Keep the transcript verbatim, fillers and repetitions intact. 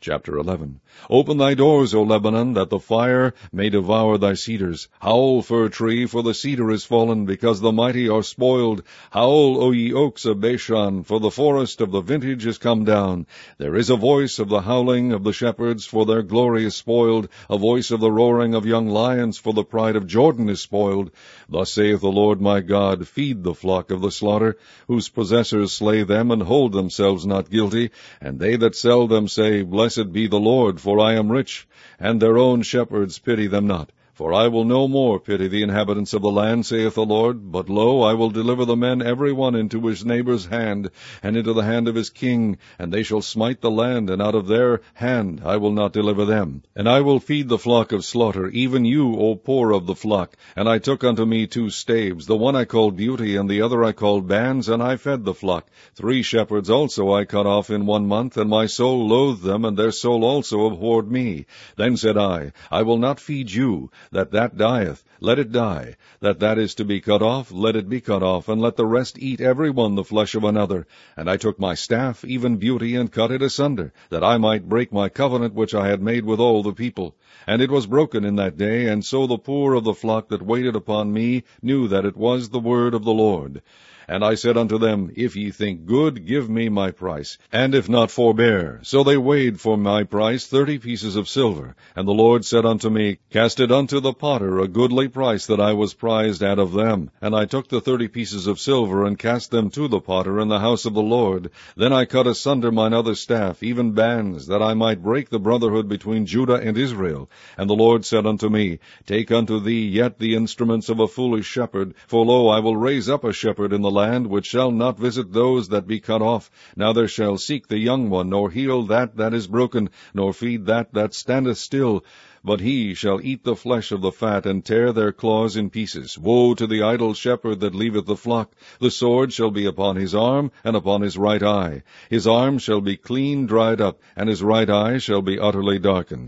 Chapter eleven. Open thy doors, O Lebanon, that the fire may devour thy cedars. Howl, fir tree, for the cedar is fallen, because the mighty are spoiled. Howl, O ye oaks of Bashan, for the forest of the vintage is come down. There is a voice of the howling of the shepherds, for their glory is spoiled, a voice of the roaring of young lions, for the pride of Jordan is spoiled. Thus saith the Lord my God, feed the flock of the slaughter, whose possessors slay them, and hold themselves not guilty, and they that sell them say, Blessed be the Lord, for I am rich, and their own shepherds pity them not. For I will no more pity the inhabitants of the land, saith the Lord, but lo, I will deliver the men every one into his neighbour's hand, and into the hand of his king, and they shall smite the land, and out of their hand I will not deliver them. And I will feed the flock of slaughter, even you, O poor of the flock. And I took unto me two staves, the one I called Beauty, and the other I called Bands, and I fed the flock. Three shepherds also I cut off in one month, and my soul loathed them, and their soul also abhorred me. Then said I, I will not feed you. That that dieth, let it die. That that is to be cut off, let it be cut off, and let the rest eat every one the flesh of another. And I took my staff, even Beauty, and cut it asunder, that I might break my covenant which I had made with all the people. And it was broken in that day, and so the poor of the flock that waited upon me knew that it was the word of the Lord. And I said unto them, If ye think good, give me my price, and if not, forbear. So they weighed for my price thirty pieces of silver. And the Lord said unto me, Cast it unto the potter, a goodly price that I was prized out of them. And I took the thirty pieces of silver, and cast them to the potter in the house of the Lord. Then I cut asunder mine other staff, even Bands, that I might break the brotherhood between Judah and Israel. And the Lord said unto me, Take unto thee yet the instruments of a foolish shepherd, for lo, I will raise up a shepherd in the land, which shall not visit those that be cut off, neither shall seek the young one, nor heal that that is broken, nor feed that that standeth still. But he shall eat the flesh of the fat, and tear their claws in pieces. Woe to the idle shepherd that leaveth the flock! The sword shall be upon his arm, and upon his right eye. His arm shall be clean dried up, and his right eye shall be utterly darkened.